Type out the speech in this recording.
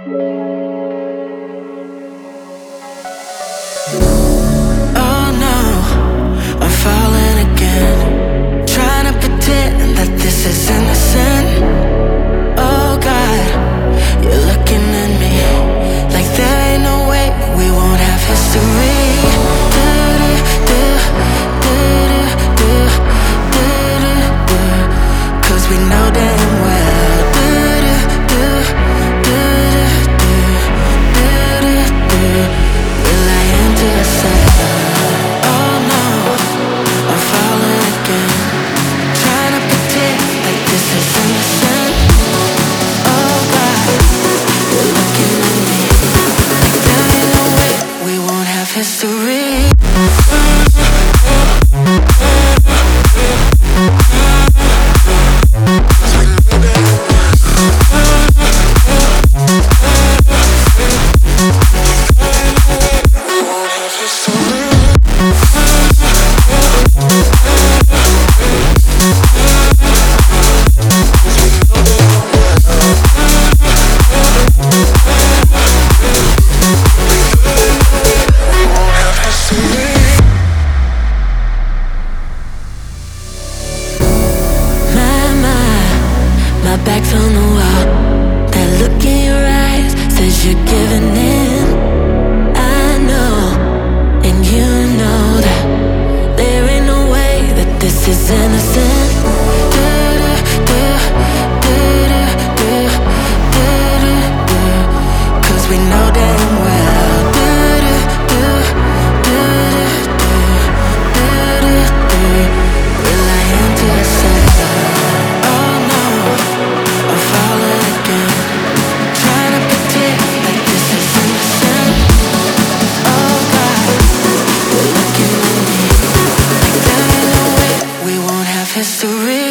Oh no, I'm falling again, trying to pretend that this is innocent. Oh God, you're looking at me like there ain't no way we won't have history. Cause we know damn well we're lying to ourselves. Oh no, I'm falling again, trying to pretend like this is innocent. Oh God, you're looking at me like there ain't no way we won't have history. My back's on the wall. That look in your eyes says you're giving in. I know, and you know that there ain't no way that this is innocent. Cause we know damn well we're lying to ourselves. Oh no, I'm falling again, trying to pretend like this is innocent. Oh God, you're looking at me like there ain't no way we won't have history.